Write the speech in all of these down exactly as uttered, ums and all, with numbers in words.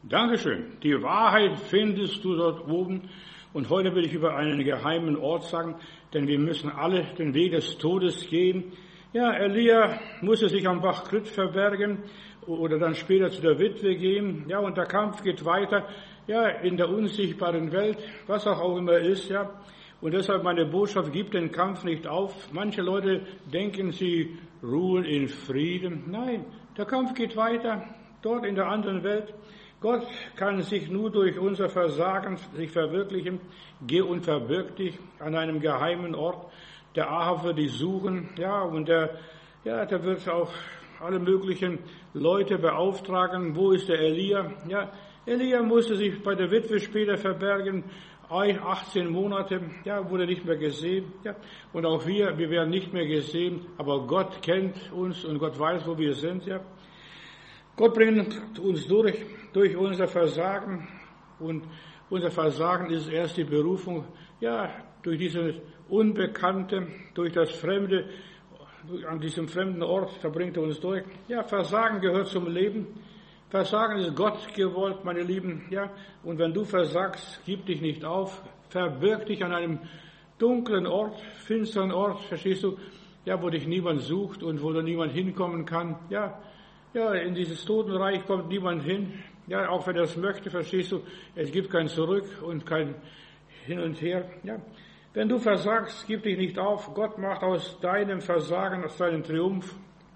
Dankeschön. Die Wahrheit findest du dort oben. Und heute will ich über einen geheimen Ort sagen, denn wir müssen alle den Weg des Todes gehen. Ja, Elia musste sich am Bach Krit verbergen oder dann später zu der Witwe gehen. Ja, und der Kampf geht weiter. Ja, in der unsichtbaren Welt, was auch, auch immer ist, ja. Und deshalb meine Botschaft, gib den Kampf nicht auf. Manche Leute denken, sie ruhen in Frieden. Nein, der Kampf geht weiter, dort in der anderen Welt. Gott kann sich nur durch unser Versagen sich verwirklichen. Geh und verbirg dich an einem geheimen Ort. Der Ahab wird dich suchen, ja, und der, ja, der wird auch alle möglichen Leute beauftragen. Wo ist der Elia? Ja, Elia musste sich bei der Witwe später verbergen. achtzehn Monate, ja, wurde nicht mehr gesehen, ja. Und auch wir, wir werden nicht mehr gesehen, aber Gott kennt uns und Gott weiß, wo wir sind, ja. Gott bringt uns durch, durch unser Versagen. Und unser Versagen ist erst die Berufung, ja, durch dieses Unbekannte, durch das Fremde, an diesem fremden Ort, da bringt er uns durch. Ja, Versagen gehört zum Leben. Versagen ist Gott gewollt, meine Lieben, ja. Und wenn du versagst, gib dich nicht auf, verbirg dich an einem dunklen Ort, finsteren Ort, verstehst du, ja, wo dich niemand sucht und wo da niemand hinkommen kann, ja. Ja, in dieses Totenreich kommt niemand hin. Ja, auch wenn er es möchte, verstehst du, es gibt kein Zurück und kein Hin und Her. Ja, wenn du versagst, gib dich nicht auf. Gott macht aus deinem Versagen, aus deinem Triumph.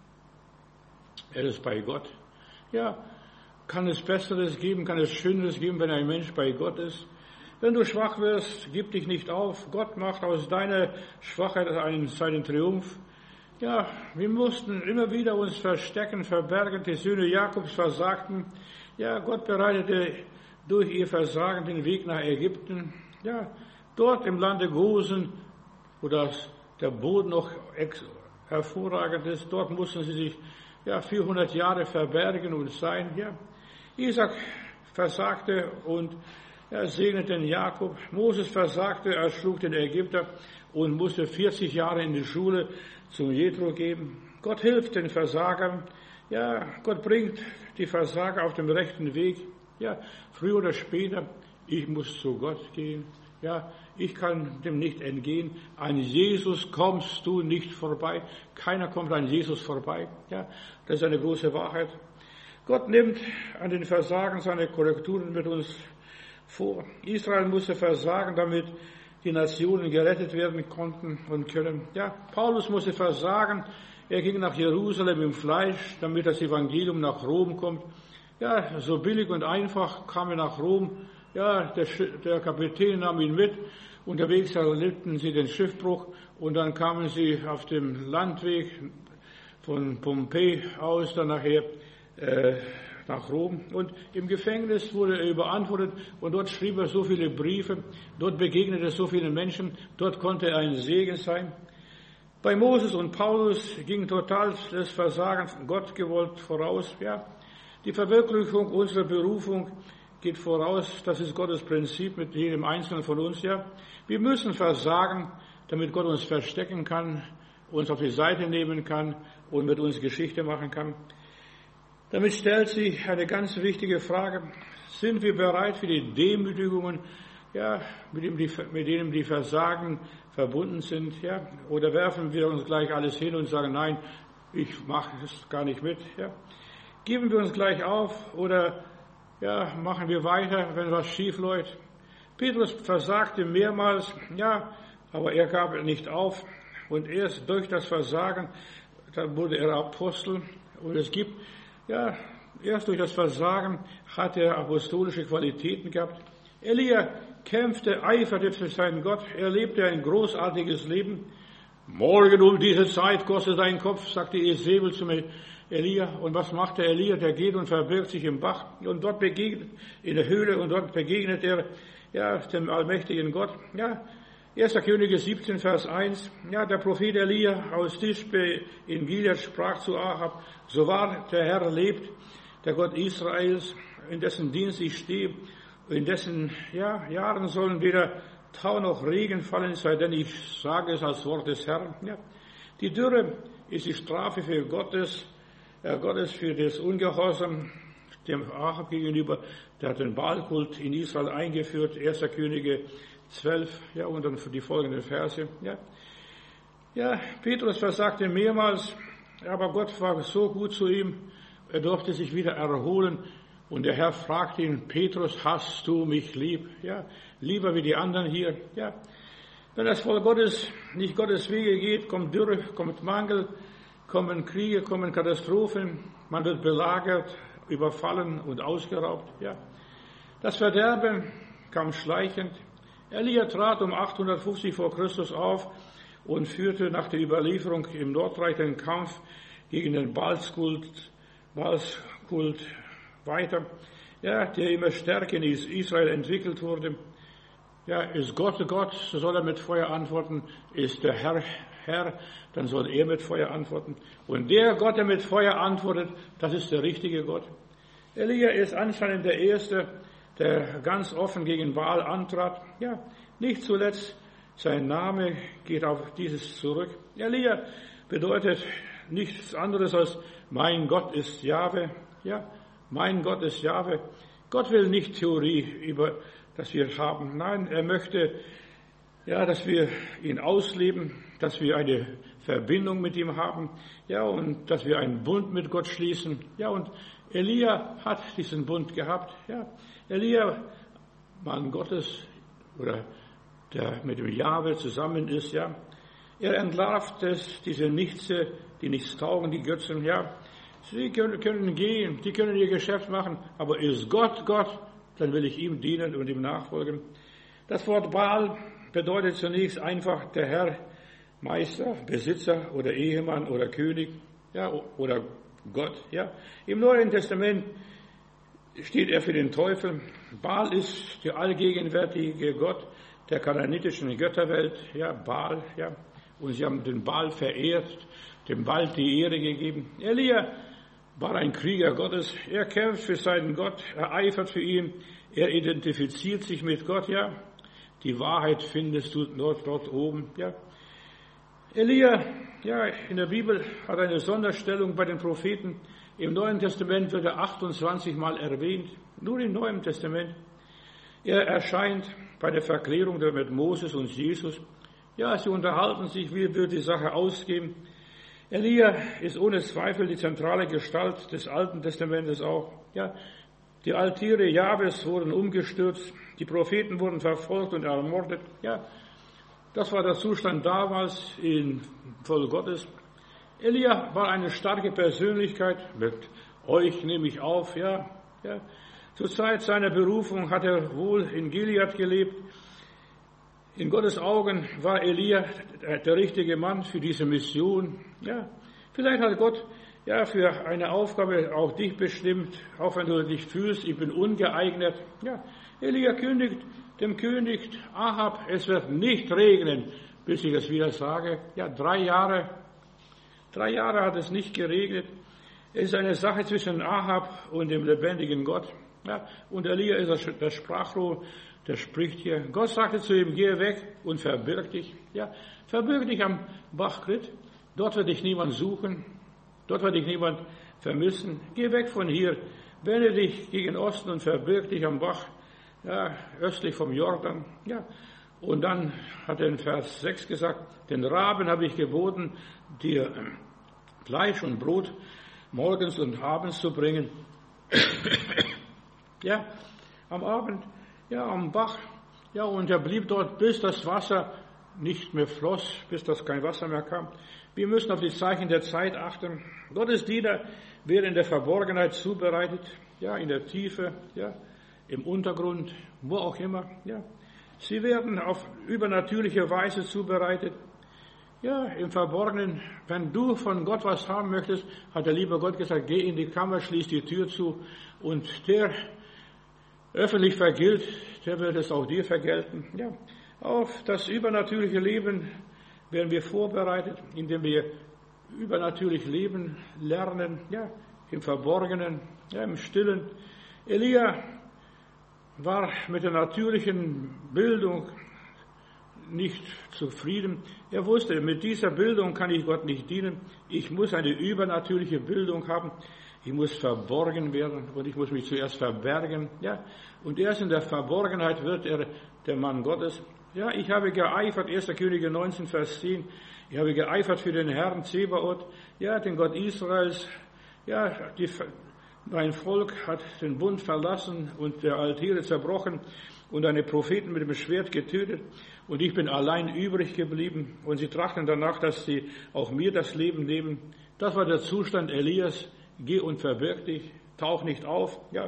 Er ist bei Gott. Ja, kann es Besseres geben, kann es Schöneres geben, wenn ein Mensch bei Gott ist. Wenn du schwach wirst, gib dich nicht auf. Gott macht aus deiner Schwachheit einen, seinen Triumph. Ja, wir mussten immer wieder uns verstecken, verbergen. Die Söhne Jakobs versagten. Ja, Gott bereitete durch ihr Versagen den Weg nach Ägypten. Ja, dort im Lande Gosen, wo das, der Boden noch ex, hervorragend ist, dort mussten sie sich ja vierhundert Jahre verbergen und sein. Ja, Isaac versagte und er segnete den Jakob. Moses versagte, er schlug den Ägypter und musste vierzig Jahre in die Schule zum Jethro geben. Gott hilft den Versagern. Ja, Gott bringt die Versager auf dem rechten Weg. Ja, früher oder später, ich muss zu Gott gehen. Ja, ich kann dem nicht entgehen. An Jesus kommst du nicht vorbei. Keiner kommt an Jesus vorbei. Ja, das ist eine große Wahrheit. Gott nimmt an den Versagen seine Korrekturen mit uns vor. Israel musste versagen, damit die Nationen gerettet werden konnten und können. Ja, Paulus musste versagen. Er ging nach Jerusalem im Fleisch, damit das Evangelium nach Rom kommt. Ja, so billig und einfach kam er nach Rom. Ja, der, der Kapitän nahm ihn mit. Unterwegs erlebten sie den Schiffbruch und dann kamen sie auf dem Landweg von Pompeji aus dann nachher äh, nach Rom. Und im Gefängnis wurde er überantwortet und dort schrieb er so viele Briefe, dort begegnete er so vielen Menschen, dort konnte er ein Segen sein. Bei Moses und Paulus ging total das Versagen Gott gewollt voraus. Ja, die Verwirklichung unserer Berufung geht voraus. Das ist Gottes Prinzip mit jedem Einzelnen von uns. Ja, wir müssen versagen, damit Gott uns verstecken kann, uns auf die Seite nehmen kann und mit uns Geschichte machen kann. Damit stellt sich eine ganz wichtige Frage: Sind wir bereit für die Demütigungen, ja, mit denen die, mit denen die Versagen verbunden sind, ja? Oder werfen wir uns gleich alles hin und sagen, nein, ich mache es gar nicht mit, ja? Geben wir uns gleich auf oder ja, machen wir weiter, wenn was schief läuft? Petrus versagte mehrmals, ja, aber er gab nicht auf. Und erst durch das Versagen, dann wurde er Apostel. Und es gibt, ja, erst durch das Versagen hat er apostolische Qualitäten gehabt. Elia kämpfte, eiferte für seinen Gott. Er lebte ein großartiges Leben. Morgen um diese Zeit kostet dein Kopf, sagte Jezebel zu Elia. Und was macht der Elia? Der geht und verbirgt sich im Bach. Und dort begegnet, in der Höhle, und dort begegnet er, ja, dem allmächtigen Gott. Ja, erster Könige siebzehn, Vers eins. Ja, der Prophet Elia aus Tisbe in Gilead sprach zu Ahab: So wahr der Herr lebt, der Gott Israels, in dessen Dienst ich stehe, in dessen ja, Jahren sollen weder Tau noch Regen fallen, sei denn ich sage es als Wort des Herrn. Ja. Die Dürre ist die Strafe für Gottes, äh, Gottes für das Ungehorsam. dem Ahab gegenüber. Der hat den Baalkult in Israel eingeführt, erster Könige zwölf, ja, und dann die folgenden Verse, ja. Ja, Petrus versagte mehrmals, aber Gott war so gut zu ihm, er durfte sich wieder erholen. Und der Herr fragte ihn, Petrus, hast du mich lieb? Ja, lieber wie die anderen hier. Ja, wenn das Volk Gottes nicht Gottes Wege geht, kommt Dürre, kommt Mangel, kommen Kriege, kommen Katastrophen, man wird belagert, überfallen und ausgeraubt. Ja, das Verderben kam schleichend. Elia trat um achthundertfünfzig vor Christus auf und führte nach der Überlieferung im Nordreich den Kampf gegen den Baalskult, Baalskult weiter, ja, der immer stärker in Israel entwickelt wurde. Ja, ist Gott Gott, so soll er mit Feuer antworten. Ist der Herr Herr, dann soll er mit Feuer antworten. Und der Gott, der mit Feuer antwortet, das ist der richtige Gott. Elia ist anscheinend der Erste, der ganz offen gegen Baal antrat. Ja, nicht zuletzt, sein Name geht auf dieses zurück. Elia bedeutet nichts anderes als mein Gott ist Jahwe. Ja, mein Gott ist Jahwe. Gott will nicht Theorie über das wir haben. Nein, er möchte, ja, dass wir ihn ausleben, dass wir eine Verbindung mit ihm haben, ja, und dass wir einen Bund mit Gott schließen. Ja, und Elia hat diesen Bund gehabt. Ja, Elia, Mann Gottes, oder der mit dem Jahwe zusammen ist, ja. Er entlarvt es, diese Nichtse, die nichts taugen, die Götzen, ja. Sie können, können gehen, die können ihr Geschäft machen, aber ist Gott Gott, dann will ich ihm dienen und ihm nachfolgen. Das Wort Baal bedeutet zunächst einfach der Herr, Meister, Besitzer oder Ehemann oder König, ja, oder Gott, ja. Im Neuen Testament steht er für den Teufel. Baal ist der allgegenwärtige Gott der kanaanitischen Götterwelt, ja, Baal, ja. Und sie haben den Baal verehrt, dem Baal die Ehre gegeben. Elia war ein Krieger Gottes. Er kämpft für seinen Gott, er eifert für ihn, er identifiziert sich mit Gott, ja. Die Wahrheit findest du dort, dort oben, ja. Elia, ja, in der Bibel hat eine Sonderstellung bei den Propheten. Im Neuen Testament wird er achtundzwanzig Mal erwähnt, nur im Neuen Testament. Er erscheint bei der Verklärung mit Moses und Jesus. Ja, sie unterhalten sich, wie wird die Sache ausgehen. Elia ist ohne Zweifel die zentrale Gestalt des Alten Testamentes auch. Ja, die Altäre Jahwes wurden umgestürzt, die Propheten wurden verfolgt und ermordet. Ja, das war der Zustand damals im Volk Gottes. Elia war eine starke Persönlichkeit. Mit euch nehme ich auf. Ja, ja. Zur Zeit seiner Berufung hat er wohl in Gilead gelebt. In Gottes Augen war Elia der richtige Mann für diese Mission. Ja, vielleicht hat Gott ja für eine Aufgabe auch dich bestimmt, auch wenn du dich fühlst, ich bin ungeeignet. Ja, Elia kündigt dem König Ahab, es wird nicht regnen, bis ich es wieder sage. Ja, drei Jahre, drei Jahre hat es nicht geregnet. Es ist eine Sache zwischen Ahab und dem lebendigen Gott. Ja, und Elia ist der Sprachrohr. Der spricht hier. Gott sagte zu ihm, geh weg und verbirg dich. Ja, verbirg dich am Bach Krit. Dort wird dich niemand suchen. Dort wird dich niemand vermissen. Geh weg von hier. Wende dich gegen Osten und verbirg dich am Bach, ja, östlich vom Jordan. Ja, und dann hat er in Vers sechs gesagt, den Raben habe ich geboten, dir Fleisch und Brot morgens und abends zu bringen. Ja, am Abend. Ja, am Bach. Ja, und er blieb dort, bis das Wasser nicht mehr floss, bis das kein Wasser mehr kam. Wir müssen auf die Zeichen der Zeit achten. Gottes Diener werden in der Verborgenheit zubereitet, ja, in der Tiefe, ja, im Untergrund, wo auch immer, ja. Sie werden auf übernatürliche Weise zubereitet. Ja, im Verborgenen, wenn du von Gott was haben möchtest, hat der liebe Gott gesagt, geh in die Kammer, schließ die Tür zu und der öffentlich vergilt, der wird es auch dir vergelten. Ja, auf das übernatürliche Leben werden wir vorbereitet, indem wir übernatürlich leben lernen, ja, im Verborgenen, ja, im Stillen. Elia war mit der natürlichen Bildung nicht zufrieden. Er wusste, mit dieser Bildung kann ich Gott nicht dienen. Ich muss eine übernatürliche Bildung haben. Ich muss verborgen werden und ich muss mich zuerst verbergen. Ja, und erst in der Verborgenheit wird er der Mann Gottes. Ja, ich habe geeifert, erster Könige neunzehn, Vers zehn. Ich habe geeifert für den Herrn Zebaoth, ja, den Gott Israels. Ja, die, mein Volk hat den Bund verlassen und der Altäre zerbrochen und deine Propheten mit dem Schwert getötet. Und ich bin allein übrig geblieben. Und sie trachten danach, dass sie auch mir das Leben nehmen. Das war der Zustand Elias. Geh und verbirg dich, tauch nicht auf. Ja.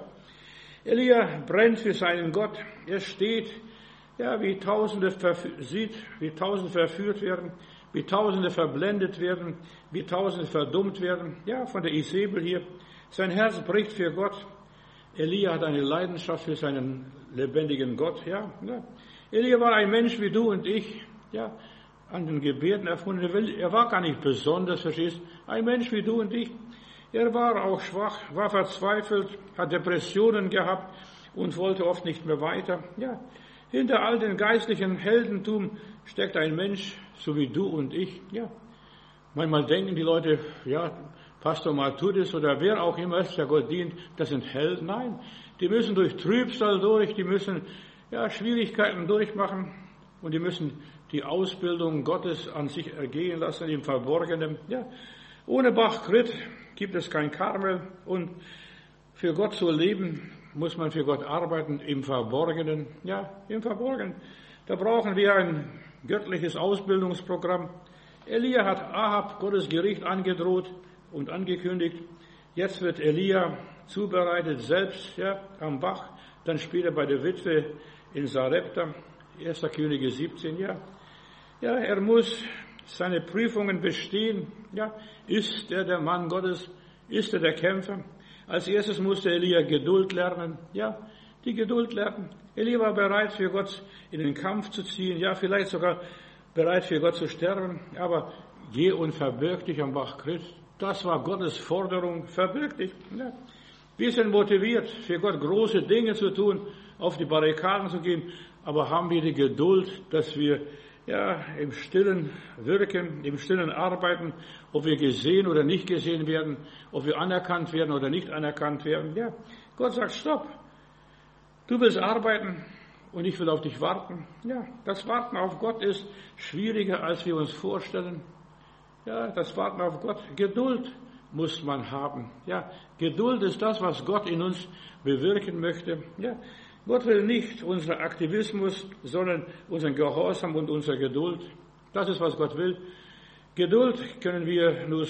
Elia brennt für seinen Gott. Er steht, ja, wie Tausende sieht, wie Tausende verführt werden, wie Tausende verblendet werden, wie Tausende verdummt werden. Ja, von der Isabel hier. Sein Herz bricht für Gott. Elia hat eine Leidenschaft für seinen lebendigen Gott. Ja, ja. Elia war ein Mensch wie du und ich. Ja, an den Gebeten erfunden. Er war gar nicht besonders, verstehst? Ein Mensch wie du und ich. Er war auch schwach, war verzweifelt, hat Depressionen gehabt und wollte oft nicht mehr weiter. Ja, hinter all dem geistlichen Heldentum steckt ein Mensch, so wie du und ich. Ja, manchmal denken die Leute, ja, Pastor Matthäus oder wer auch immer ist, der Gott dient, das sind Helden. Nein, die müssen durch Trübsal durch, die müssen ja Schwierigkeiten durchmachen und die müssen die Ausbildung Gottes an sich ergehen lassen im Verborgenen. Ja, ohne Bach-Krit gibt es kein Karmel und für Gott zu leben, muss man für Gott arbeiten im Verborgenen. Ja, im Verborgenen. Da brauchen wir ein göttliches Ausbildungsprogramm. Elia hat Ahab Gottes Gericht angedroht und angekündigt. Jetzt wird Elia zubereitet, selbst ja, am Bach, dann später bei der Witwe in Sarepta, erster Könige siebzehn. Ja, ja, er muss seine Prüfungen bestehen. Ja, ist er der Mann Gottes? Ist er der Kämpfer? Als erstes musste Elia Geduld lernen. Ja, die Geduld lernen. Elia war bereit, für Gott in den Kampf zu ziehen. Ja, vielleicht sogar bereit, für Gott zu sterben. Aber geh und verbirg dich am Bach Krit. Das war Gottes Forderung. Verbirg dich. Ja. Wir sind motiviert, für Gott große Dinge zu tun, auf die Barrikaden zu gehen. Aber haben wir die Geduld, dass wir ja, im Stillen wirken, im Stillen arbeiten, ob wir gesehen oder nicht gesehen werden, ob wir anerkannt werden oder nicht anerkannt werden. Ja, Gott sagt, stopp. Du willst arbeiten und ich will auf dich warten. Ja, das Warten auf Gott ist schwieriger, als wir uns vorstellen. Ja, das Warten auf Gott. Geduld muss man haben. Ja, Geduld ist das, was Gott in uns bewirken möchte. Ja, Gott will nicht unseren Aktivismus, sondern unseren Gehorsam und unsere Geduld. Das ist, was Gott will. Geduld können wir nur,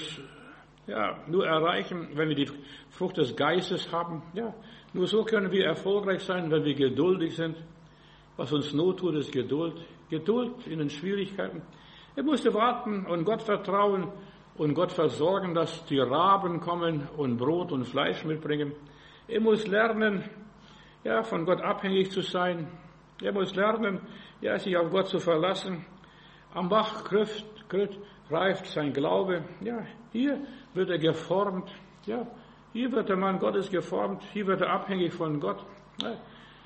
ja, nur erreichen, wenn wir die Frucht des Geistes haben. Ja, nur so können wir erfolgreich sein, wenn wir geduldig sind. Was uns not tut, ist Geduld. Geduld in den Schwierigkeiten. Er musste warten und Gott vertrauen und Gott versorgen, dass die Raben kommen und Brot und Fleisch mitbringen. Er muss lernen, ja, von Gott abhängig zu sein. Er muss lernen, ja, sich auf Gott zu verlassen. Am Bach Krit reift sein Glaube. Ja, hier wird er geformt. Ja, hier wird der Mann Gottes geformt. Hier wird er abhängig von Gott. Ja.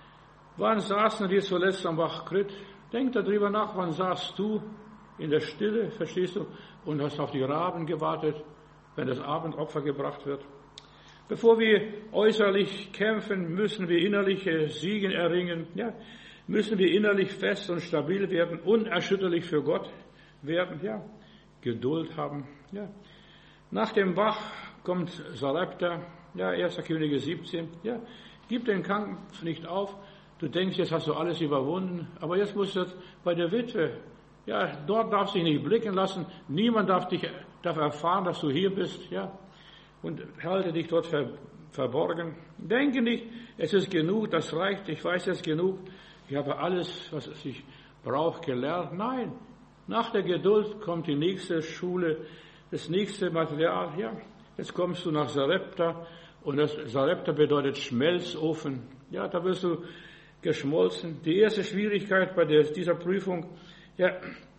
Wann saßen wir zuletzt am Bach Krit? Denk darüber nach, wann saßt du in der Stille, verstehst du, und hast auf die Raben gewartet, wenn das Abendopfer gebracht wird. Bevor wir äußerlich kämpfen, müssen wir innerliche Siege erringen. Ja, müssen wir innerlich fest und stabil werden, unerschütterlich für Gott werden. Ja, Geduld haben. Ja, nach dem Bach kommt Sarepta. Ja, erster Könige siebzehn. Ja, gib den Kampf nicht auf. Du denkst, jetzt hast du alles überwunden, aber jetzt musst du bei der Witwe. Ja, dort darfst du dich nicht blicken lassen. Niemand darf dich darf erfahren, dass du hier bist. Ja. Und halte dich dort ver, verborgen. Denke nicht, es ist genug, das reicht, ich weiß jetzt genug, ich habe alles, was ich brauche, gelernt. Nein, nach der Geduld kommt die nächste Schule, das nächste Material. Ja, jetzt kommst du nach Sarepta und das Sarepta bedeutet Schmelzofen. Ja, da wirst du geschmolzen. Die erste Schwierigkeit bei der, dieser Prüfung, ja,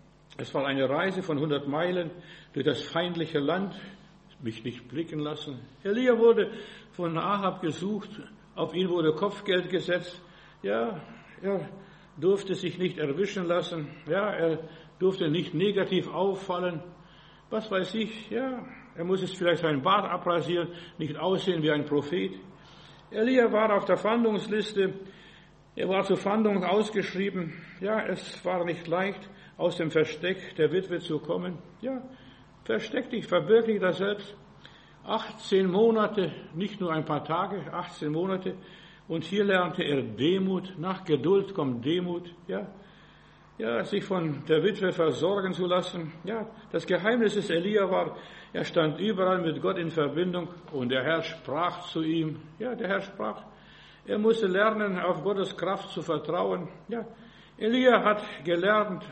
es war eine Reise von hundert Meilen durch das feindliche Land, mich nicht blicken lassen. Elia wurde von Ahab gesucht, auf ihn wurde Kopfgeld gesetzt. Ja, er durfte sich nicht erwischen lassen. Ja, er durfte nicht negativ auffallen. Was weiß ich, ja, Er muss es vielleicht seinen Bart abrasieren, nicht aussehen wie ein Prophet. Elia war auf der Fahndungsliste. Er war zur Fahndung ausgeschrieben. Ja, es war nicht leicht, aus dem Versteck der Witwe zu kommen. Ja, versteck dich, verbirg dich da selbst. achtzehn Monate, nicht nur ein paar Tage, achtzehn Monate. Und hier lernte er Demut. Nach Geduld kommt Demut. Ja, ja, sich von der Witwe versorgen zu lassen. Ja, das Geheimnis des Elia war, er stand überall mit Gott in Verbindung und der Herr sprach zu ihm. Ja, der Herr sprach. Er musste lernen, auf Gottes Kraft zu vertrauen. Ja, Elia hat gelernt,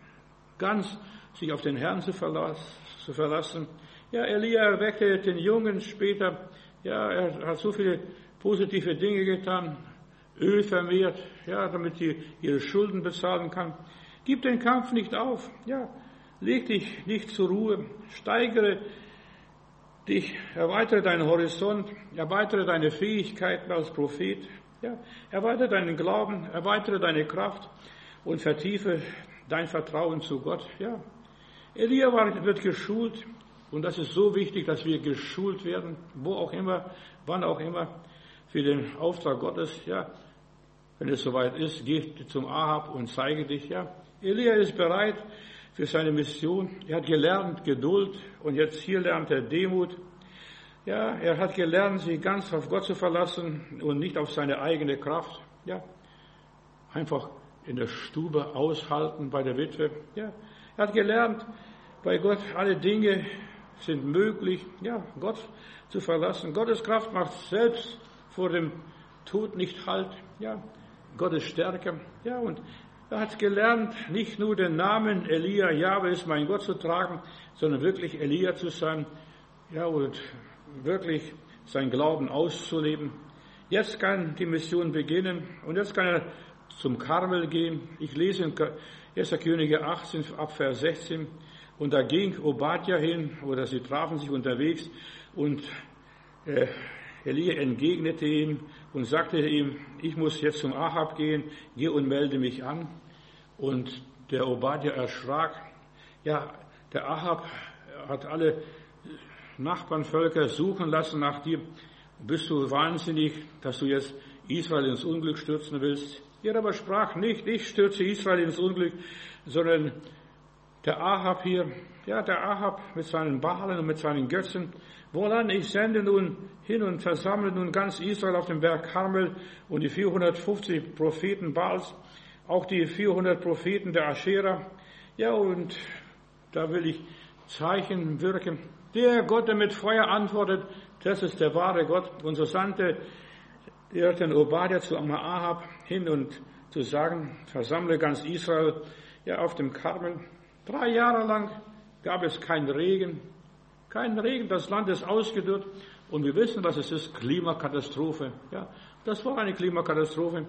ganz sich auf den Herrn zu verlassen. Ja, Elia erweckte den Jungen später. Ja, er hat so viele positive Dinge getan. Öl vermehrt, ja, damit sie ihre Schulden bezahlen kann. Gib den Kampf nicht auf. Ja, leg dich nicht zur Ruhe. Steigere dich, erweitere deinen Horizont, erweitere deine Fähigkeiten als Prophet. Ja, erweitere deinen Glauben, erweitere deine Kraft und vertiefe dein Vertrauen zu Gott. Ja, Elia war, wird geschult. Und das ist so wichtig, dass wir geschult werden, wo auch immer, wann auch immer, für den Auftrag Gottes. Ja, wenn es soweit ist, geh zum Ahab und zeige dich. Ja, Elia ist bereit für seine Mission. Er hat gelernt Geduld und jetzt hier lernt er Demut. Ja, er hat gelernt, sich ganz auf Gott zu verlassen und nicht auf seine eigene Kraft. Ja, einfach in der Stube aushalten bei der Witwe. Ja, er hat gelernt, bei Gott alle Dinge sind möglich. Ja, Gott zu verlassen. Gottes Kraft macht selbst vor dem Tod nicht Halt. Ja, Gottes Stärke. Ja, und er hat gelernt, nicht nur den Namen Elia, Jahwe ist mein Gott zu tragen, sondern wirklich Elia zu sein. Ja, und wirklich sein Glauben auszuleben. Jetzt kann die Mission beginnen und jetzt kann er zum Karmel gehen. Ich lese in erster Könige achtzehn, ab Vers sechzehn. Und da ging Obadja hin, oder sie trafen sich unterwegs, und äh, Elia entgegnete ihm und sagte ihm, ich muss jetzt zum Ahab gehen, geh und melde mich an. Und der Obadja erschrak. Ja, der Ahab hat alle Nachbarnvölker suchen lassen nach dir. Bist du wahnsinnig, dass du jetzt Israel ins Unglück stürzen willst? Er aber sprach nicht, ich stürze Israel ins Unglück, sondern der Ahab hier, ja, der Ahab mit seinen Baalen und mit seinen Götzen, wohlan ich sende nun hin und versammle nun ganz Israel auf dem Berg Karmel und die vierhundertfünfzig Propheten Baals, auch die vierhundert Propheten der Aschera. Ja, und da will ich Zeichen wirken. Der Gott, der mit Feuer antwortet, das ist der wahre Gott. Und so sandte er den Obadja zu Ahab hin und zu sagen, versammle ganz Israel, ja, auf dem Karmel. Drei Jahre lang gab es keinen Regen, keinen Regen, das Land ist ausgedörrt und wir wissen, was es ist, Klimakatastrophe. Ja, das war eine Klimakatastrophe.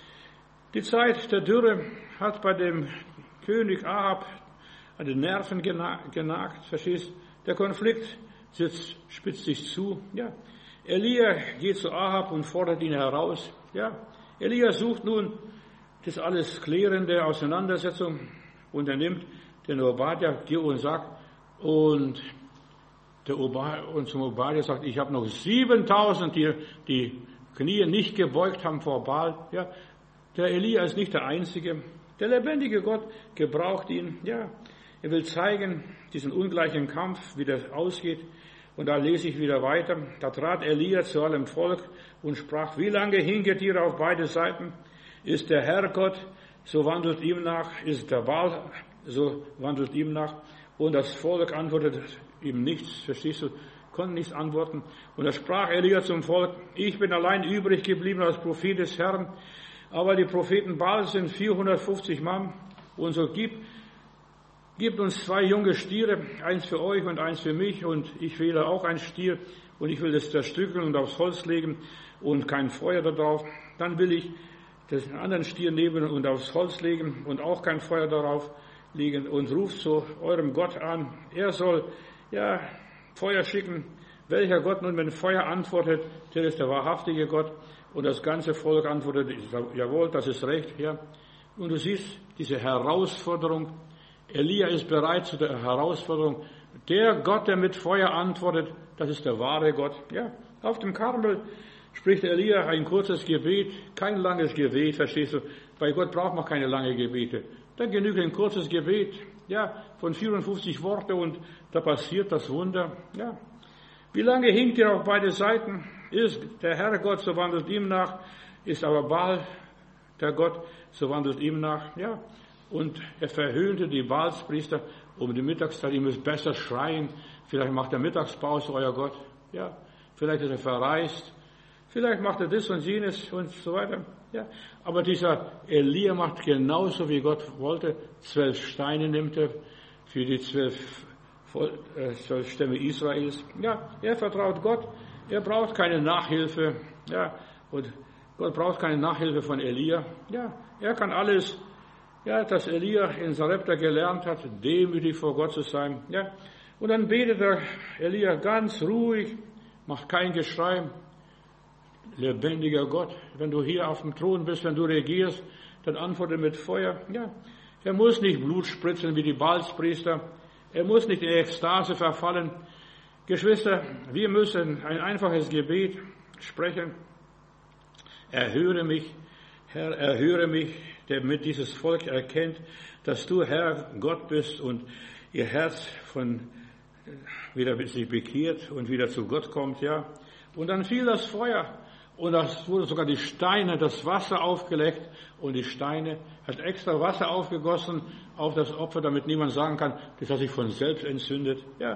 Die Zeit der Dürre hat bei dem König Ahab an den Nerven genagt, verstehst? Der Konflikt sitzt, spitzt sich zu. Ja, Elia geht zu Ahab und fordert ihn heraus. Ja, Elia sucht nun das alles klärende Auseinandersetzung und er nimmt den Obadja und sagt, und, der Obadja, und zum Obadja sagt, ich habe noch siebentausend, die die Knie nicht gebeugt haben vor Baal. Ja, der Elia ist nicht der Einzige. Der lebendige Gott gebraucht ihn. Ja, er will zeigen, diesen ungleichen Kampf, wie das ausgeht. Und da lese ich wieder weiter. Da trat Elia zu allem Volk und sprach, wie lange hinket ihr auf beide Seiten? Ist der Herr Gott, so wandelt ihm nach. Ist der Baal, so wandelt ihm nach. Und das Volk antwortet ihm nichts, verstehst du, konnte nichts antworten. Und da sprach Elia zum Volk, ich bin allein übrig geblieben als Prophet des Herrn, aber die Propheten Baal sind vierhundertfünfzig Mann. Und so gibt, gibt uns zwei junge Stiere, eins für euch und eins für mich. Und ich wähle auch ein Stier und ich will das zerstückeln und aufs Holz legen und kein Feuer darauf. Dann will ich den anderen Stier nehmen und aufs Holz legen und auch kein Feuer darauf liegen und ruft zu eurem Gott an. Er soll, ja, Feuer schicken. Welcher Gott nun, wenn Feuer antwortet, der ist der wahrhaftige Gott. Und das ganze Volk antwortet, jawohl, das ist recht, ja. Und du siehst diese Herausforderung. Elia ist bereit zu der Herausforderung, Der Gott, der mit Feuer antwortet, das ist der wahre Gott. Ja, auf dem Karmel spricht Elia ein kurzes Gebet, kein langes Gebet, verstehst du? Bei Gott braucht man keine langen Gebete. Dann genügt ein kurzes Gebet, ja, von vierundfünfzig Worte und da passiert das Wunder, ja. Wie lange hinkt er auf beide Seiten? Ist der Herr Gott, so wandelt ihm nach, ist aber Baal der Gott, so wandelt ihm nach, ja. Und er verhöhnte die Baalspriester um die Mittagszeit, ihr müsst besser schreien, vielleicht macht er Mittagspause, euer Gott, ja. Vielleicht ist er verreist, vielleicht macht er das und jenes und so weiter, ja. Aber dieser Elia macht genauso, wie Gott wollte. Zwölf Steine nimmt er für die zwölf, äh, zwölf Stämme Israels. Ja, er vertraut Gott. Er braucht keine Nachhilfe. Ja, und Gott braucht keine Nachhilfe von Elia. Ja, er kann alles. Ja, dass Elia in Sarepta gelernt hat, demütig vor Gott zu sein. Ja, und dann betet er Elia ganz ruhig, macht kein Geschrei. Lebendiger Gott, wenn du hier auf dem Thron bist, wenn du regierst, dann antworte mit Feuer. Ja, er muss nicht Blut spritzen wie die Baalspriester. Er muss nicht in Ekstase verfallen. Geschwister, wir müssen ein einfaches Gebet sprechen. Erhöre mich, Herr, erhöre mich, damit dieses Volk erkennt, dass du, Herr, Gott bist und ihr Herz von wieder sich bekehrt und wieder zu Gott kommt, ja. Und dann fiel das Feuer. Und das wurde sogar die Steine, das Wasser aufgeleckt und die Steine hat extra Wasser aufgegossen auf das Opfer, damit niemand sagen kann, das hat sich von selbst entzündet. Ja.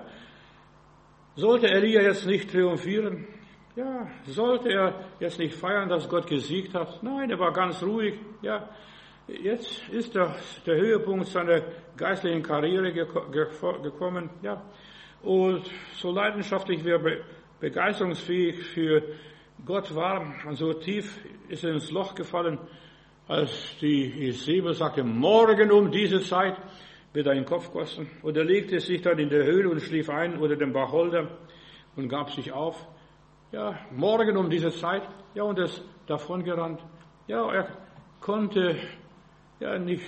Sollte Elia jetzt nicht triumphieren? Ja. Sollte er jetzt nicht feiern, dass Gott gesiegt hat? Nein, er war ganz ruhig. Ja. Jetzt ist der, der Höhepunkt seiner geistlichen Karriere gekommen. Ja. Und so leidenschaftlich wie er begeisterungsfähig für Gott war, und so tief ist er ins Loch gefallen, als die Isabel sagte, morgen um diese Zeit wird dein Kopf kosten. Und er legte sich dann in der Höhle und schlief ein unter dem Wacholder und gab sich auf. Ja, morgen um diese Zeit. Ja, und er ist davongerannt. Ja, er konnte ja nicht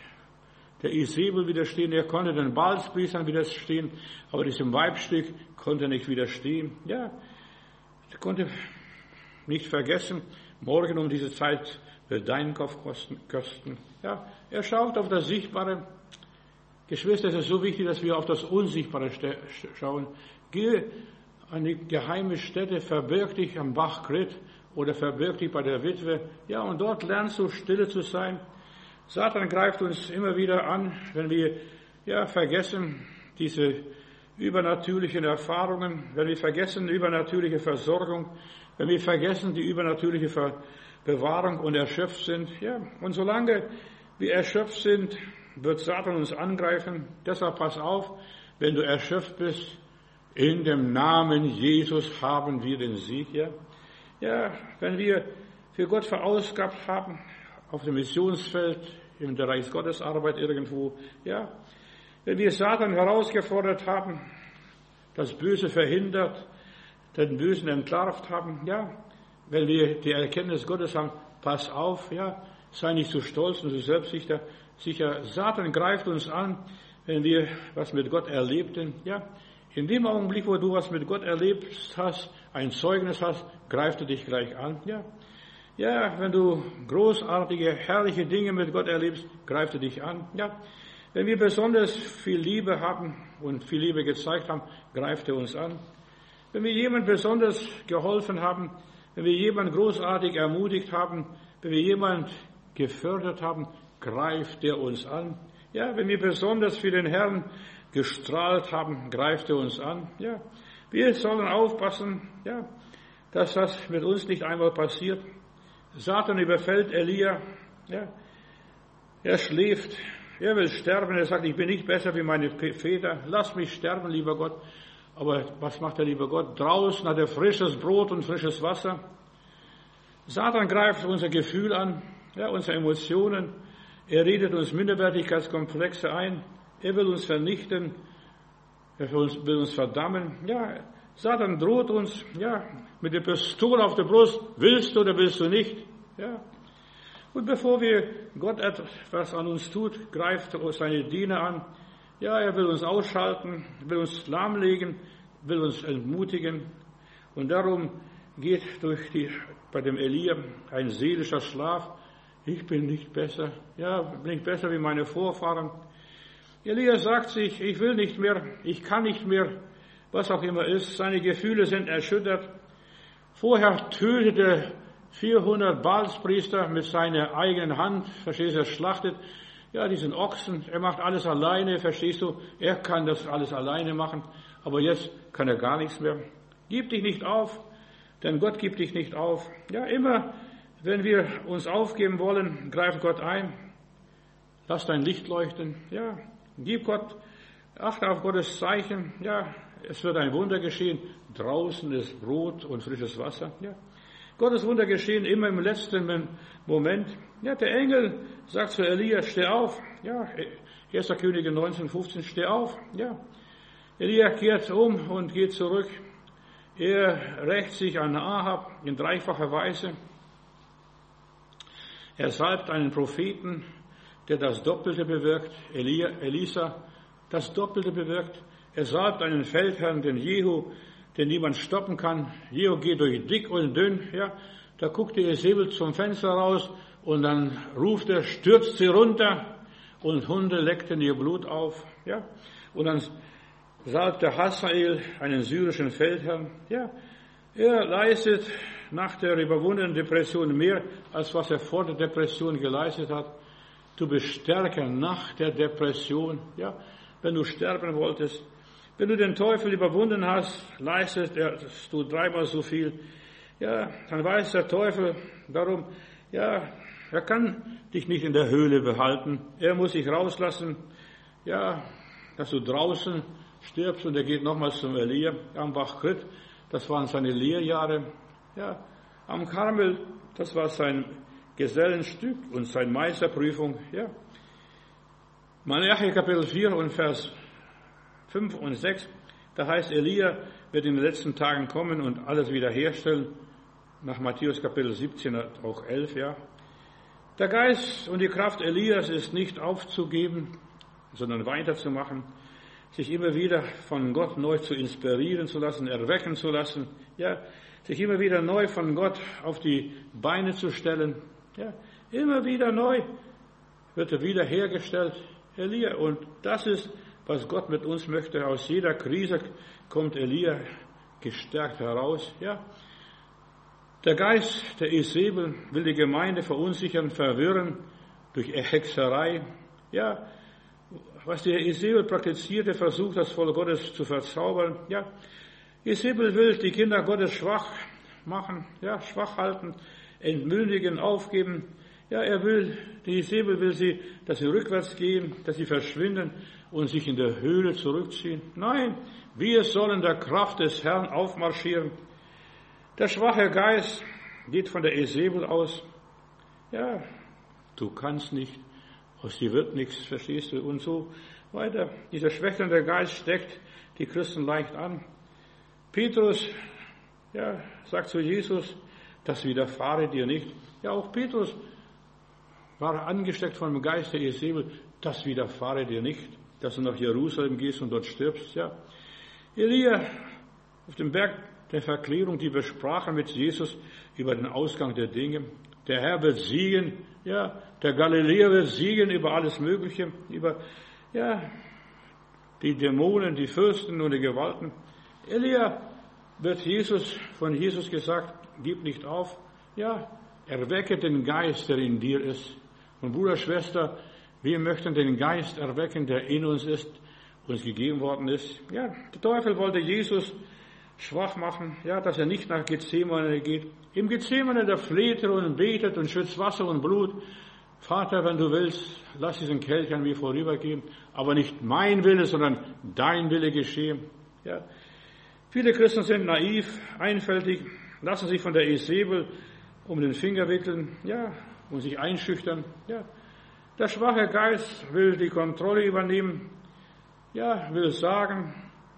der Isabel widerstehen, er konnte den Baalspriestern widerstehen, aber diesem Weibstück konnte er nicht widerstehen. Ja, er konnte nicht vergessen, morgen um diese Zeit wird dein Kopf kosten. Ja, er schaut auf das Sichtbare. Geschwister, es ist so wichtig, dass wir auf das Unsichtbare schauen. Geh an die geheime Stätte, verbirg dich am Bach Krit oder verbirg dich bei der Witwe. Ja, und dort lernst du, stille zu sein. Satan greift uns immer wieder an, wenn wir ja vergessen diese übernatürlichen Erfahrungen, wenn wir vergessen übernatürliche Versorgung, wenn wir vergessen die übernatürliche Bewahrung und erschöpft sind. Ja, und solange wir erschöpft sind, wird Satan uns angreifen. Deshalb pass auf, wenn du erschöpft bist, in dem Namen Jesus haben wir den Sieg. Ja, ja, wenn wir für Gott verausgabt haben, auf dem Missionsfeld, in der Reichsgottesarbeit irgendwo, ja, wenn wir Satan herausgefordert haben, das Böse verhindert, den Bösen entlarvt haben, ja, wenn wir die Erkenntnis Gottes haben, pass auf, ja, sei nicht zu stolz und zu selbstsicher, sicher, Satan greift uns an, wenn wir was mit Gott erlebten, ja, in dem Augenblick, wo du was mit Gott erlebt hast, ein Zeugnis hast, greift er dich gleich an, ja. Ja, wenn du großartige, herrliche Dinge mit Gott erlebst, greift er dich an, ja. Wenn wir besonders viel Liebe haben und viel Liebe gezeigt haben, greift er uns an. Wenn wir jemand besonders geholfen haben, wenn wir jemand großartig ermutigt haben, wenn wir jemand gefördert haben, greift er uns an. Ja, wenn wir besonders für den Herrn gestrahlt haben, greift er uns an. Ja, wir sollen aufpassen, ja, dass das mit uns nicht einmal passiert. Satan überfällt Elia, ja, er schläft, er will sterben, er sagt, ich bin nicht besser wie meine Väter, lass mich sterben, lieber Gott. Aber was macht der liebe Gott? Draußen hat er frisches Brot und frisches Wasser. Satan greift unser Gefühl an, ja, unsere Emotionen. Er redet uns Minderwertigkeitskomplexe ein. Er will uns vernichten. Er will uns, will uns verdammen. Ja, Satan droht uns, ja, mit der Pistole auf der Brust. Willst du oder willst du nicht? Ja. Und bevor wir Gott etwas an uns tut, greift er seine Diener an. Ja, er will uns ausschalten, will uns lahmlegen, will uns entmutigen. Und darum geht durch die, bei dem Elia ein seelischer Schlaf. Ich bin nicht besser. Ja, bin nicht besser wie meine Vorfahren. Elia sagt sich, ich will nicht mehr, ich kann nicht mehr, was auch immer ist. Seine Gefühle sind erschüttert. Vorher tötete vierhundert Baalspriester mit seiner eigenen Hand, verstehst du, er schlachtet, ja, diesen Ochsen, er macht alles alleine, verstehst du, er kann das alles alleine machen, aber jetzt kann er gar nichts mehr. Gib dich nicht auf, denn Gott gibt dich nicht auf. Ja, immer, wenn wir uns aufgeben wollen, greift Gott ein, lass dein Licht leuchten, ja, gib Gott, achte auf Gottes Zeichen, ja, es wird ein Wunder geschehen, draußen ist Brot und frisches Wasser, ja. Gottes Wunder geschehen immer im letzten Moment. Ja, der Engel sagt zu Elia, steh auf. Ja, erster Könige neunzehn fünfzehn, steh auf. Ja. Elia kehrt um und geht zurück. Er rächt sich an Ahab in dreifacher Weise. Er salbt einen Propheten, der das Doppelte bewirkt. Elia, Elisa, das Doppelte bewirkt. Er salbt einen Feldherrn, den Jehu, den niemand stoppen kann. Jehu geht durch dick und dünn, ja. Da guckt die Jezebel zum Fenster raus und dann ruft er, stürzt sie runter und Hunde leckten ihr Blut auf, ja. Und dann salbt der Hazael einen syrischen Feldherrn, ja. Er leistet nach der überwundenen Depression mehr, als was er vor der Depression geleistet hat. Du bist stärker nach der Depression, ja. Wenn du sterben wolltest, wenn du den Teufel überwunden hast, leistest du dreimal so viel. Ja, dann weiß der Teufel darum, ja, er kann dich nicht in der Höhle behalten. Er muss dich rauslassen, ja, dass du draußen stirbst. Und er geht nochmals zum Elia am Bach Krit. Das waren seine Lehrjahre. Ja, am Karmel, das war sein Gesellenstück und seine Meisterprüfung. Ja. Malachi Kapitel vier und Vers fünf und sechs, da heißt, Elia wird in den letzten Tagen kommen und alles wiederherstellen. Nach Matthäus Kapitel siebzehn, auch elf, ja. Der Geist und die Kraft Elias ist nicht aufzugeben, sondern weiterzumachen, sich immer wieder von Gott neu zu inspirieren zu lassen, erwecken zu lassen, ja, sich immer wieder neu von Gott auf die Beine zu stellen, ja, immer wieder neu wird er wiederhergestellt, Elia, und das ist, was Gott mit uns möchte. Aus jeder Krise kommt Elia gestärkt heraus. Ja. Der Geist der Jezebel will die Gemeinde verunsichern, verwirren durch Hexerei. Ja, was die Jezebel praktizierte, versucht das Volk Gottes zu verzaubern. Ja, Jezebel will die Kinder Gottes schwach machen, ja, schwach halten, entmündigen, aufgeben. Ja, er will, die Jezebel will sie, dass sie rückwärts gehen, dass sie verschwinden und sich in der Höhle zurückziehen. Nein, wir sollen der Kraft des Herrn aufmarschieren. Der schwache Geist geht von der Jezebel aus. Ja, du kannst nicht, aus dir wird nichts, verstehst du, und so weiter. Dieser schwächelnde Geist steckt die Christen leicht an. Petrus, ja, sagt zu Jesus, das widerfahre dir nicht. Ja, auch Petrus war angesteckt von dem Geist der Jezebel, das widerfahre dir nicht, dass du nach Jerusalem gehst und dort stirbst, ja. Elia auf dem Berg der Verklärung, die besprachen mit Jesus über den Ausgang der Dinge. Der Herr wird siegen, ja, der Galiläer wird siegen über alles Mögliche, über, ja, die Dämonen, die Fürsten und die Gewalten. Elia wird Jesus, von Jesus gesagt, gib nicht auf, ja, erwecke den Geist, der in dir ist. Und Bruder, Schwester, wir möchten den Geist erwecken, der in uns ist, uns gegeben worden ist. Ja, der Teufel wollte Jesus schwach machen, ja, dass er nicht nach Gethsemane geht. Im Gethsemane, da fleht er und betet und schützt Wasser und Blut. Vater, wenn du willst, lass diesen Kelch an mir vorübergehen, aber nicht mein Wille, sondern dein Wille geschehe. Ja. Viele Christen sind naiv, einfältig, lassen sich von der Jezebel um den Finger wickeln, ja, und sich einschüchtern, ja. Der schwache Geist will die Kontrolle übernehmen, ja, will sagen,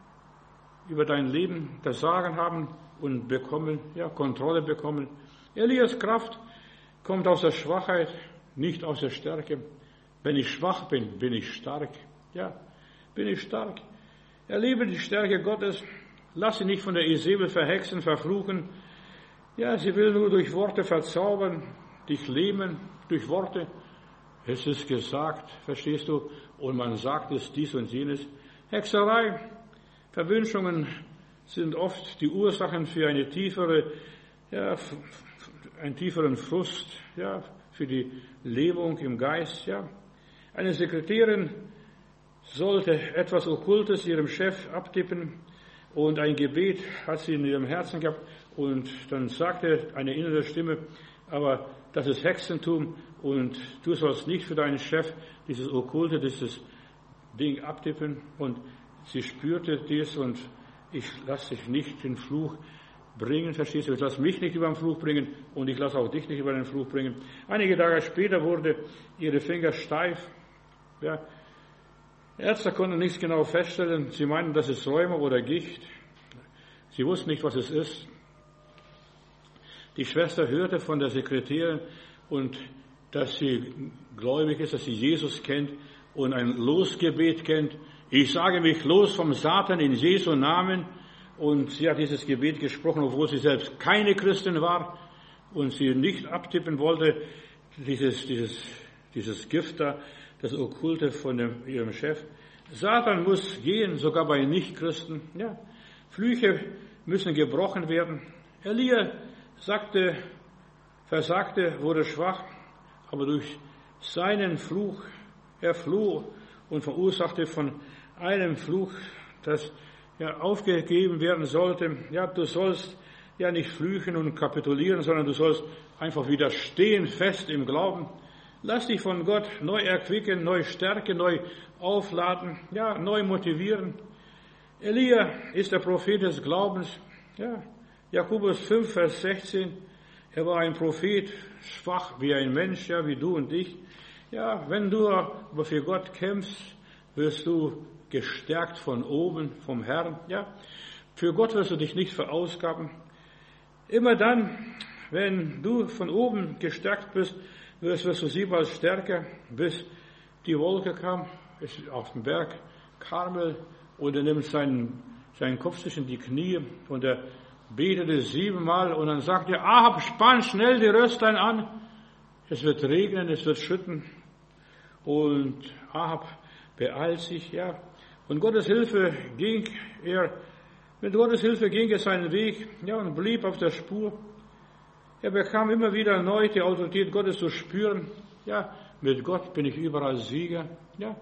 über dein Leben das Sagen haben und bekommen, ja, Kontrolle bekommen. Elias Kraft kommt aus der Schwachheit, nicht aus der Stärke. Wenn ich schwach bin, bin ich stark, ja. bin ich stark. Erlebe die Stärke Gottes. Lass sie nicht von der Isabel verhexen, verfluchen. Ja, sie will nur durch Worte verzaubern, dich lähmen, durch Worte. Es ist gesagt, verstehst du? Und man sagt es dies und jenes. Hexerei, Verwünschungen sind oft die Ursachen für eine tiefere, ja, einen tieferen Frust, ja, für die Lähmung im Geist, ja. Eine Sekretärin sollte etwas Okkultes ihrem Chef abtippen und ein Gebet hat sie in ihrem Herzen gehabt und dann sagte eine innere Stimme, aber das ist Hexentum und du sollst nicht für deinen Chef dieses Okkulte, dieses Ding abtippen und sie spürte dies und ich lasse dich nicht den Fluch bringen, verstehst du? Ich lasse mich nicht über den Fluch bringen und ich lasse auch dich nicht über den Fluch bringen. Einige Tage später wurde ihre Finger steif. Ja. Ärzte konnten nichts genau feststellen. Sie meinten, das ist Rheuma oder Gicht. Sie wussten nicht, was es ist. Die Schwester hörte von der Sekretärin und dass sie gläubig ist, dass sie Jesus kennt und ein Losgebet kennt. Ich sage mich los vom Satan in Jesu Namen. Und sie hat dieses Gebet gesprochen, obwohl sie selbst keine Christin war und sie nicht abtippen wollte, dieses, dieses, dieses Gift da, das Okkulte von dem, ihrem Chef. Satan muss gehen, sogar bei Nichtchristen. Ja. Flüche müssen gebrochen werden. Elia sagte, versagte, wurde schwach, aber durch seinen Fluch, er floh und verursachte von einem Fluch, das ja, aufgegeben werden sollte. Ja, du sollst ja nicht flüchen und kapitulieren, sondern du sollst einfach widerstehen, fest im Glauben. Lass dich von Gott neu erquicken, neu stärken, neu aufladen, ja, neu motivieren. Elia ist der Prophet des Glaubens. Ja, Jakobus fünf, Vers sechzehn. Er war ein Prophet, schwach wie ein Mensch, ja, wie du und ich. Ja, wenn du aber für Gott kämpfst, wirst du gestärkt von oben, vom Herrn, ja. Für Gott wirst du dich nicht verausgaben. Immer dann, wenn du von oben gestärkt bist, wirst, wirst du siebmal stärker, bis die Wolke kam, ist auf dem Berg Karmel, und er nimmt seinen, seinen Kopf zwischen die Knie, und er betete siebenmal, und dann sagt er, Ahab, spann schnell die Röstlein an, es wird regnen, es wird schütten, und Ahab beeilt sich, ja. Und Gottes Hilfe ging er, mit Gottes Hilfe ging er seinen Weg, ja, und blieb auf der Spur. Er bekam immer wieder neu die Autorität Gottes zu spüren. Ja, mit Gott bin ich überall Sieger. Ja,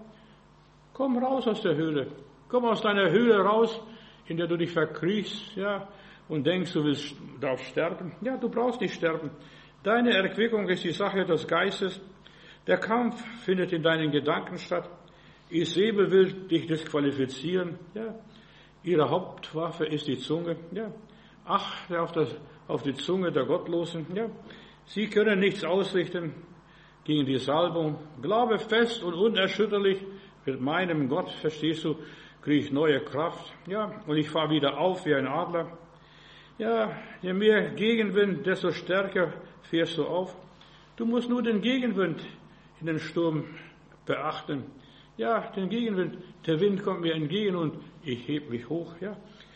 komm raus aus der Höhle. Komm aus deiner Höhle raus, in der du dich verkriechst, ja, und denkst, du willst, darfst sterben. Ja, du brauchst nicht sterben. Deine Erquickung ist die Sache des Geistes. Der Kampf findet in deinen Gedanken statt. Isabel will dich disqualifizieren. Ja. Ihre Hauptwaffe ist die Zunge. Ja. Achte auf, das, auf die Zunge der Gottlosen. Ja. Sie können nichts ausrichten gegen die Salbung. Glaube fest und unerschütterlich, mit meinem Gott, verstehst du, kriege ich neue Kraft. Ja. Und ich fahre wieder auf wie ein Adler. Ja, je mehr Gegenwind, desto stärker fährst du auf. Du musst nur den Gegenwind in den Sturm beachten. Ja, den Gegenwind, der Wind kommt mir entgegen und ich heb mich hoch, ja.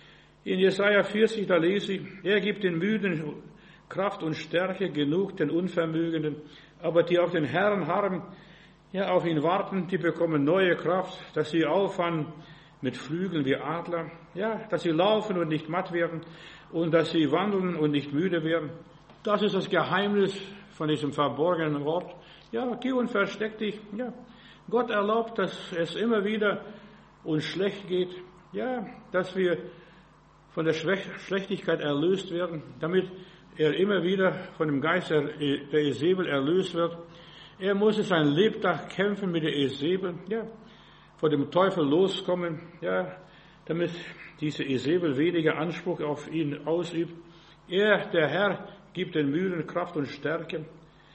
In Jesaja vierzig, da lese ich, er gibt den Müden Kraft und Stärke, genug den Unvermögenden, aber die auf den Herrn harren, ja, auf ihn warten, die bekommen neue Kraft, dass sie auffahren mit Flügeln wie Adler, ja, dass sie laufen und nicht matt werden und dass sie wandeln und nicht müde werden. Das ist das Geheimnis von diesem verborgenen Ort. Ja, geh und versteck dich, ja. Gott erlaubt, dass es immer wieder uns schlecht geht, ja, dass wir von der Schlechtigkeit erlöst werden, damit er immer wieder von dem Geist der Isabel erlöst wird. Er muss sein Lebtag kämpfen mit der Isabel, ja, vor dem Teufel loskommen, ja, damit diese Isabel weniger Anspruch auf ihn ausübt. Er, der Herr, gibt den Müden Kraft und Stärke.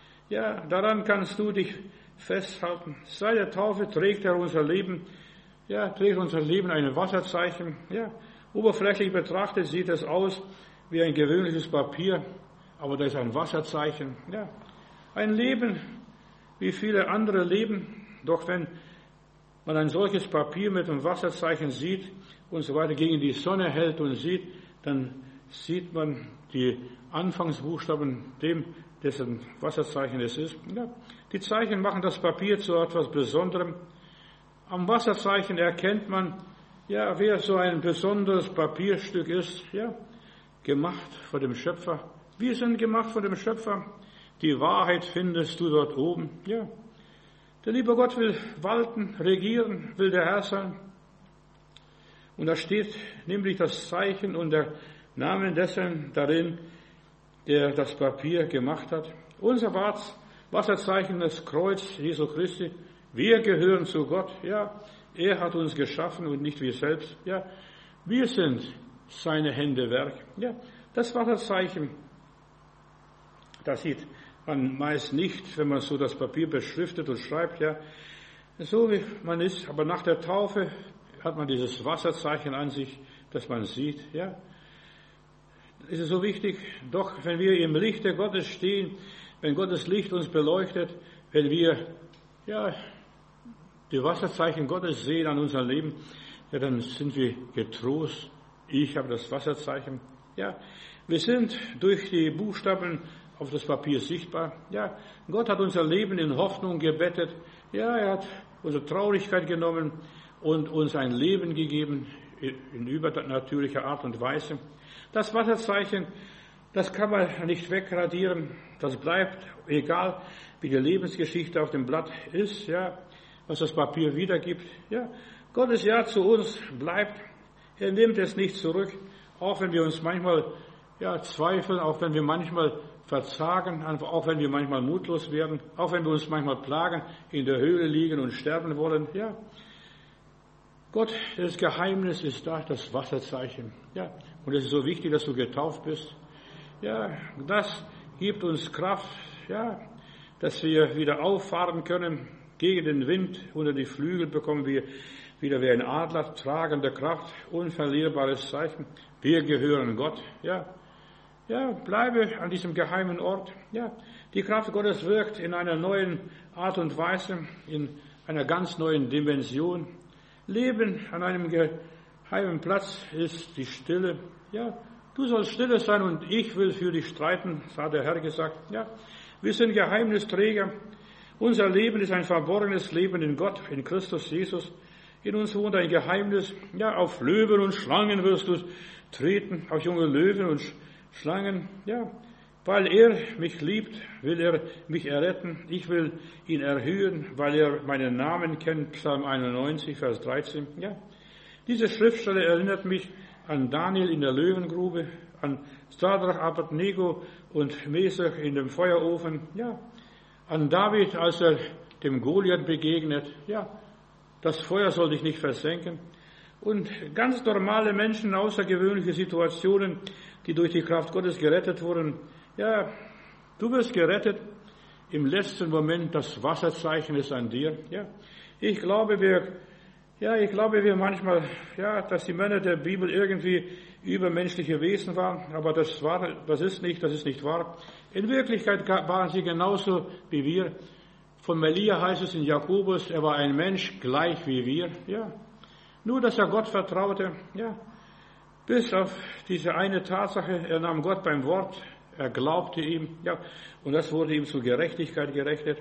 Ja, daran kannst du dich festhalten. Seit der Taufe trägt er unser Leben, ja, trägt unser Leben ein Wasserzeichen. Ja, oberflächlich betrachtet sieht es aus wie ein gewöhnliches Papier, aber da ist ein Wasserzeichen. Ja, ein Leben wie viele andere leben. Doch wenn man ein solches Papier mit einem Wasserzeichen sieht und so weiter, gegen die Sonne hält und sieht, dann sieht man die Anfangsbuchstaben dem, dessen Wasserzeichen es ist. Ja, die Zeichen machen das Papier zu etwas Besonderem. Am Wasserzeichen erkennt man, ja, wer so ein besonderes Papierstück ist, ja, gemacht von dem Schöpfer. Wir sind gemacht von dem Schöpfer. Die Wahrheit findest du dort oben, ja. Der liebe Gott will walten, regieren, will der Herr sein. Und da steht nämlich das Zeichen und der Name dessen darin, der das Papier gemacht hat. Unser Wasserzeichen, das Kreuz Jesu Christi. Wir gehören zu Gott, ja. Er hat uns geschaffen und nicht wir selbst, ja. Wir sind seine Hände Werk, ja. Das Wasserzeichen, das sieht man meist nicht, wenn man so das Papier beschriftet und schreibt, ja, so wie man ist. Aber nach der Taufe hat man dieses Wasserzeichen an sich, das man sieht, ja. Es ist so wichtig, doch wenn wir im Lichte Gottes stehen, wenn Gottes Licht uns beleuchtet, wenn wir, ja, die Wasserzeichen Gottes sehen an unserem Leben, ja, dann sind wir getrost. Ich habe das Wasserzeichen, ja. Wir sind durch die Buchstaben auf das Papier sichtbar. Ja, Gott hat unser Leben in Hoffnung gebettet. Ja, er hat unsere Traurigkeit genommen und uns ein Leben gegeben in übernatürlicher Art und Weise. Das Wasserzeichen, das kann man nicht wegradieren. Das bleibt, egal wie die Lebensgeschichte auf dem Blatt ist, ja, was das Papier wiedergibt. Ja, Gottes Ja zu uns bleibt. Er nimmt es nicht zurück, auch wenn wir uns manchmal, ja, zweifeln, auch wenn wir manchmal verzagen, auch wenn wir manchmal mutlos werden, auch wenn wir uns manchmal plagen, in der Höhle liegen und sterben wollen, ja. Gott, das Geheimnis ist da, das Wasserzeichen, ja. Und es ist so wichtig, dass du getauft bist. Ja, das gibt uns Kraft, ja, dass wir wieder auffahren können, gegen den Wind, unter die Flügel bekommen wir wieder wie ein Adler, tragende Kraft, unverlierbares Zeichen. Wir gehören Gott, ja. Ja, bleibe an diesem geheimen Ort. Ja, die Kraft Gottes wirkt in einer neuen Art und Weise, in einer ganz neuen Dimension. Leben an einem geheimen Platz ist die Stille. Ja, du sollst stille sein und ich will für dich streiten, hat der Herr gesagt. Ja, wir sind Geheimnisträger. Unser Leben ist ein verborgenes Leben in Gott, in Christus Jesus. In uns wohnt ein Geheimnis. Ja, auf Löwen und Schlangen wirst du treten, auf junge Löwen und Schlangen, ja, weil er mich liebt, will er mich erretten. Ich will ihn erhöhen, weil er meinen Namen kennt. Psalm einundneunzig, Vers dreizehn, ja. Diese Schriftstelle erinnert mich an Daniel in der Löwengrube, an Shadrach, Abednego und Mesach in dem Feuerofen, ja. An David, als er dem Goliath begegnet, ja. Das Feuer soll dich nicht versenken. Und ganz normale Menschen, außergewöhnliche Situationen, die durch die Kraft Gottes gerettet wurden. Ja, du wirst gerettet. Im letzten Moment, das Wasserzeichen ist an dir. Ja, ich glaube, wir, ja, ich glaube, wir manchmal, ja, dass die Männer der Bibel irgendwie übermenschliche Wesen waren. Aber das war, das ist nicht, das ist nicht wahr. In Wirklichkeit waren sie genauso wie wir. Von Elia heißt es in Jakobus, er war ein Mensch gleich wie wir. Ja. Nur, dass er Gott vertraute, ja, bis auf diese eine Tatsache, er nahm Gott beim Wort, er glaubte ihm, ja, und das wurde ihm zur Gerechtigkeit gerechnet.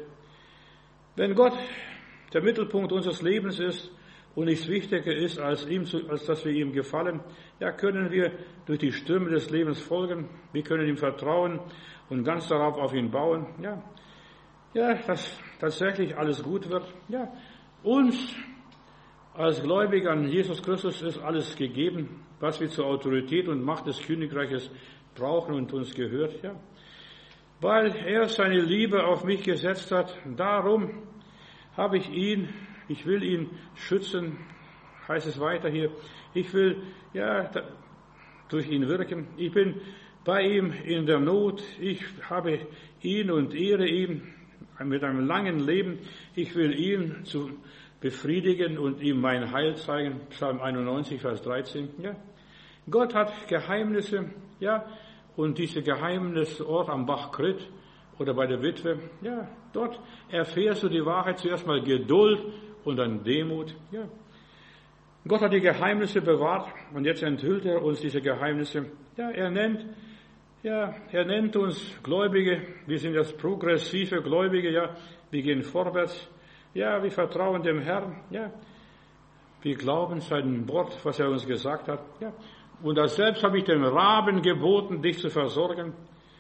Wenn Gott der Mittelpunkt unseres Lebens ist und nichts wichtiger ist, als ihm zu, als dass wir ihm gefallen, ja, können wir durch die Stürme des Lebens folgen, wir können ihm vertrauen und ganz darauf auf ihn bauen, ja, ja, dass tatsächlich alles gut wird, ja, uns als Gläubige an Jesus Christus ist alles gegeben, was wir zur Autorität und Macht des Königreiches brauchen und uns gehört, ja. Weil er seine Liebe auf mich gesetzt hat, darum habe ich ihn, ich will ihn schützen, heißt es weiter hier, ich will, ja, durch ihn wirken, ich bin bei ihm in der Not, ich habe ihn und ehre ihn mit einem langen Leben, ich will ihn zu befriedigen und ihm mein Heil zeigen. Psalm einundneunzig, Vers dreizehn. Ja. Gott hat Geheimnisse, ja, und diese Geheimnisort am Bach Krit oder bei der Witwe. Ja, dort erfährst du die Wahrheit, zuerst mal Geduld und dann Demut. Ja. Gott hat die Geheimnisse bewahrt und jetzt enthüllt er uns diese Geheimnisse. Ja, er nennt, ja, er nennt uns Gläubige. Wir sind das progressive Gläubige. Ja, wir gehen vorwärts. Ja, wir vertrauen dem Herrn. Ja, wir glauben seinem Wort, was er uns gesagt hat. Ja, und das selbst habe ich dem Raben geboten, dich zu versorgen.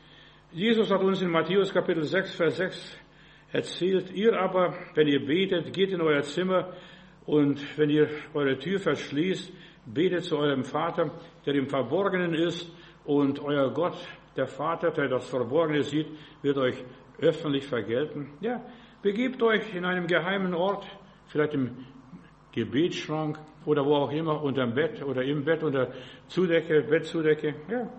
Jesus hat uns in Matthäus Kapitel sechs, Vers sechs erzählt, ihr aber, wenn ihr betet, geht in euer Zimmer und wenn ihr eure Tür verschließt, betet zu eurem Vater, der im Verborgenen ist, und euer Gott, der Vater, der das Verborgene sieht, wird euch öffentlich vergelten. Ja, begebt euch in einem geheimen Ort, vielleicht im Gebetsschrank oder wo auch immer, unterm Bett oder im Bett, unter Zudecke, Bettzudecke. Ja.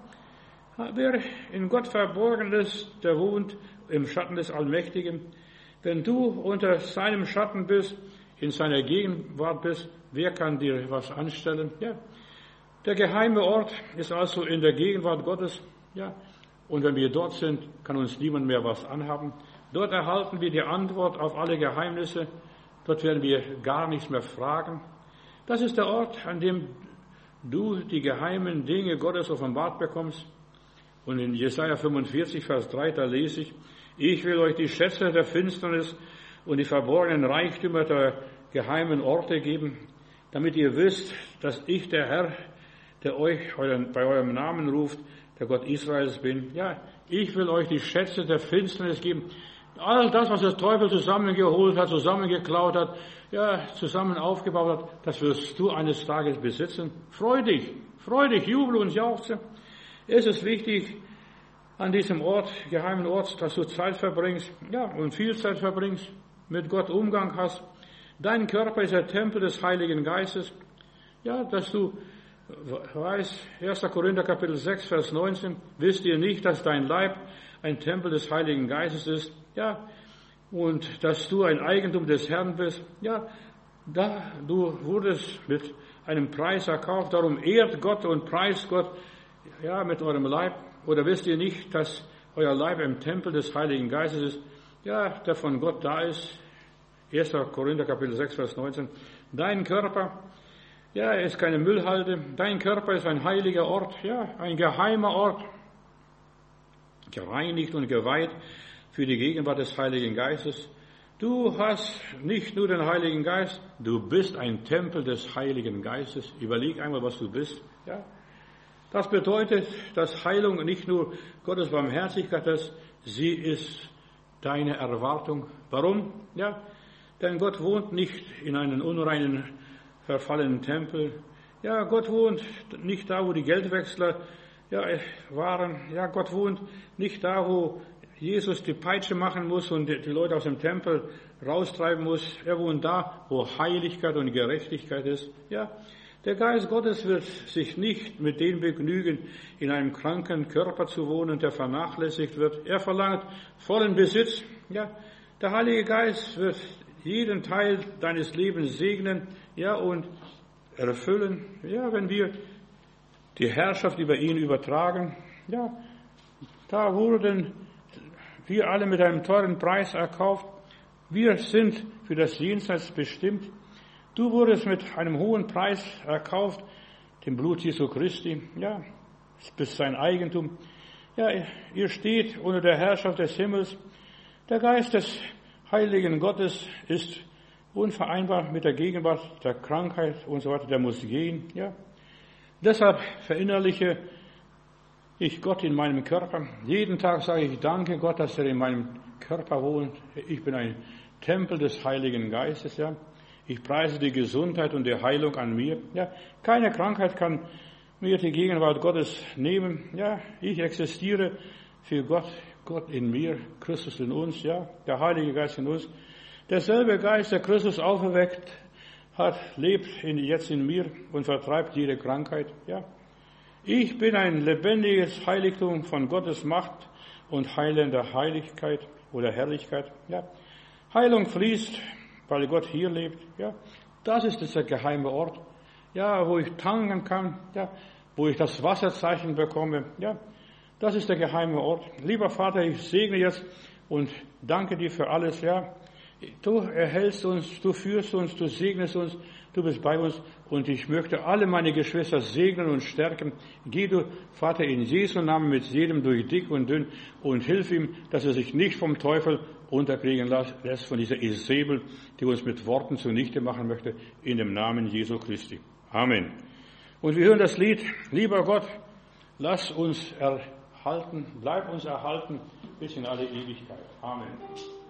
Wer in Gott verborgen ist, der wohnt im Schatten des Allmächtigen. Wenn du unter seinem Schatten bist, in seiner Gegenwart bist, wer kann dir was anstellen? Ja. Der geheime Ort ist also in der Gegenwart Gottes. Ja. Und wenn wir dort sind, kann uns niemand mehr was anhaben. Dort erhalten wir die Antwort auf alle Geheimnisse. Dort werden wir gar nichts mehr fragen. Das ist der Ort, an dem du die geheimen Dinge Gottes offenbart bekommst. Und in Jesaja fünfundvierzig, Vers drei, da lese ich, ich will euch die Schätze der Finsternis und die verborgenen Reichtümer der geheimen Orte geben, damit ihr wisst, dass ich der Herr, der euch bei eurem Namen ruft, der Gott Israels bin. Ja, ich will euch die Schätze der Finsternis geben. All das, was der Teufel zusammengeholt hat, zusammengeklaut hat, ja, zusammen aufgebaut hat, das wirst du eines Tages besitzen. Freu dich, freu dich, jubel und jauchze. Es ist wichtig, an diesem Ort, geheimen Ort, dass du Zeit verbringst, ja, und viel Zeit verbringst, mit Gott Umgang hast. Dein Körper ist der Tempel des Heiligen Geistes. Ja, dass du weißt, erster Korinther Kapitel sechs, Vers neunzehn, wisst ihr nicht, dass dein Leib ein Tempel des Heiligen Geistes ist? Ja, und dass du ein Eigentum des Herrn bist? Ja, da, du wurdest mit einem Preis erkauft, darum ehrt Gott und preist Gott, ja, mit eurem Leib. Oder wisst ihr nicht, dass euer Leib im Tempel des Heiligen Geistes ist? Ja, der von Gott da ist. erster Korinther Kapitel sechs, Vers neunzehn. Dein Körper, ja, ist keine Müllhalde. Dein Körper ist ein heiliger Ort, ja, ein geheimer Ort. Gereinigt und geweiht für die Gegenwart des Heiligen Geistes. Du hast nicht nur den Heiligen Geist, du bist ein Tempel des Heiligen Geistes. Überleg einmal, was du bist, ja. Das bedeutet, dass Heilung nicht nur Gottes Barmherzigkeit ist, sie ist deine Erwartung. Warum? Ja, denn Gott wohnt nicht in einem unreinen, verfallenen Tempel. Ja, Gott wohnt nicht da, wo die Geldwechsler ja, waren. Ja, Gott wohnt nicht da, wo Jesus die Peitsche machen muss und die Leute aus dem Tempel raustreiben muss. Er wohnt da, wo Heiligkeit und Gerechtigkeit ist. Ja, der Geist Gottes wird sich nicht mit dem begnügen, in einem kranken Körper zu wohnen, der vernachlässigt wird. Er verlangt vollen Besitz. Ja, der Heilige Geist wird jeden Teil deines Lebens segnen, ja, und erfüllen. Ja, wenn wir die Herrschaft über ihn übertragen. Ja, da wurden wir alle mit einem teuren Preis erkauft. Wir sind für das Jenseits bestimmt. Du wurdest mit einem hohen Preis erkauft, dem Blut Jesu Christi. Ja, es bist sein Eigentum. Ja, ihr steht unter der Herrschaft des Himmels. Der Geist des Heiligen Gottes ist unvereinbar mit der Gegenwart der Krankheit und so weiter. Der muss gehen. Ja, deshalb verinnerliche ich Gott in meinem Körper. Jeden Tag sage ich, danke Gott, dass er in meinem Körper wohnt. Ich bin ein Tempel des Heiligen Geistes. Ja. Ich preise die Gesundheit und die Heilung an mir. Ja, keine Krankheit kann mir die Gegenwart Gottes nehmen. Ja, ich existiere für Gott, Gott in mir, Christus in uns. Ja, der Heilige Geist in uns. Derselbe Geist, der Christus auferweckt hat, lebt in, jetzt in mir und vertreibt jede Krankheit. Ja, ich bin ein lebendiges Heiligtum von Gottes Macht und heilender Heiligkeit oder Herrlichkeit. Ja, Heilung fließt, weil Gott hier lebt. Ja, das ist dieser geheime Ort. Ja, wo ich tanken kann. Ja, wo ich das Wasserzeichen bekomme. Ja, Das ist der geheime Ort. Lieber Vater, ich segne jetzt und danke dir für alles, ja. Du erhältst uns, du führst uns, du segnest uns, du bist bei uns und ich möchte alle meine Geschwister segnen und stärken. Geh du, Vater, in Jesu Namen mit jedem durch dick und dünn und hilf ihm, dass er sich nicht vom Teufel unterkriegen lässt, von dieser Isabel, die uns mit Worten zunichte machen möchte, in dem Namen Jesu Christi. Amen. Und wir hören das Lied, lieber Gott, lass uns erhalten, bleib uns erhalten bis in alle Ewigkeit. Amen.